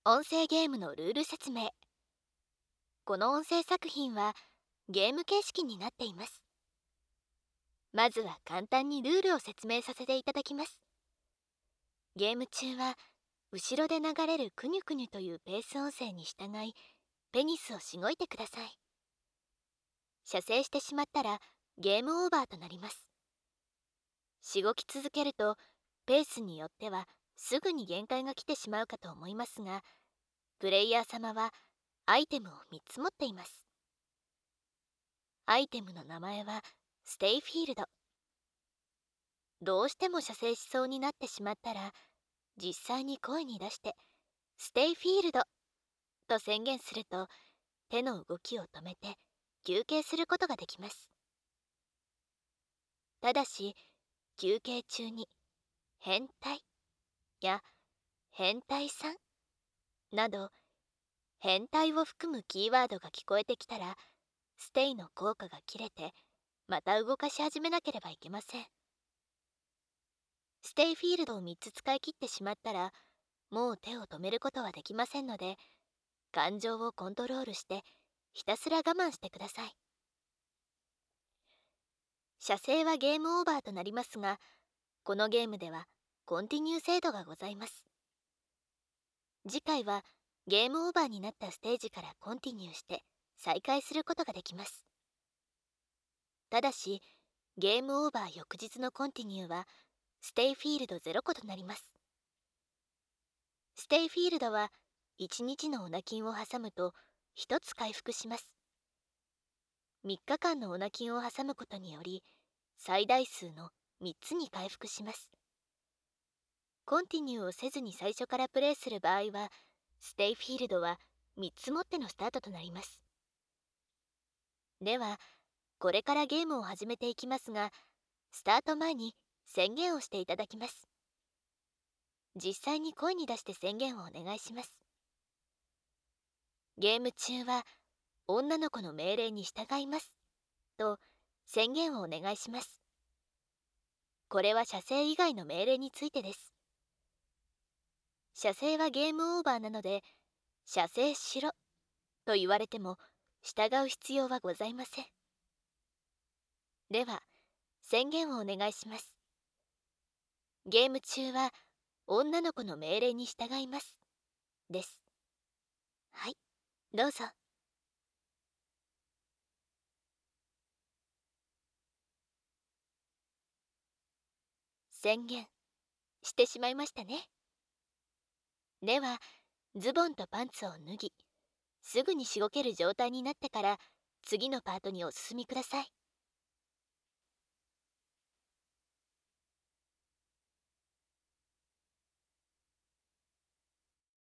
音声ゲームのルール説明。この音声作品はゲーム形式になっています。まずは簡単にルールを説明させていただきます。ゲーム中は後ろで流れるクニュクニュというペース音声に従いペニスをしごいてください。射精してしまったらゲームオーバーとなります。しごき続けるとペースによってはすぐに限界が来てしまうかと思いますが、プレイヤー様はアイテムを3つ持っています。アイテムの名前はステイフィールド。どうしても射精しそうになってしまったら、実際に声に出してステイフィールドと宣言すると、手の動きを止めて休憩することができます。ただし休憩中に変態や変態さんなど変態を含むキーワードが聞こえてきたら、ステイの効果が切れてまた動かし始めなければいけません。ステイフィールドを3つ使い切ってしまったら、もう手を止めることはできませんので、感情をコントロールしてひたすら我慢してください。射精はゲームオーバーとなりますが、このゲームではコンティニュー制度がございます。次回はゲームオーバーになったステージからコンティニューして再開することができます。ただしゲームオーバー翌日のコンティニューはステイフィールド0個となります。ステイフィールドは1日のオナキンを挟むと1つ回復します。3日間のオナキンを挟むことにより最大数の3つに回復します。コンティニューをせずに最初からプレイする場合は、ステイフィールドは3つ持ってのスタートとなります。ではこれからゲームを始めていきますが、スタート前に宣言をしていただきます。実際に声に出して宣言をお願いします。ゲーム中は女の子の命令に従いますと宣言をお願いします。これは射精以外の命令についてです。射精はゲームオーバーなので、射精しろと言われても従う必要はございません。では宣言をお願いします。ゲーム中は女の子の命令に従いますです。はい、どうぞ。宣言してしまいましたね。ではズボンとパンツを脱ぎ、すぐにしごける状態になってから次のパートにお進みください。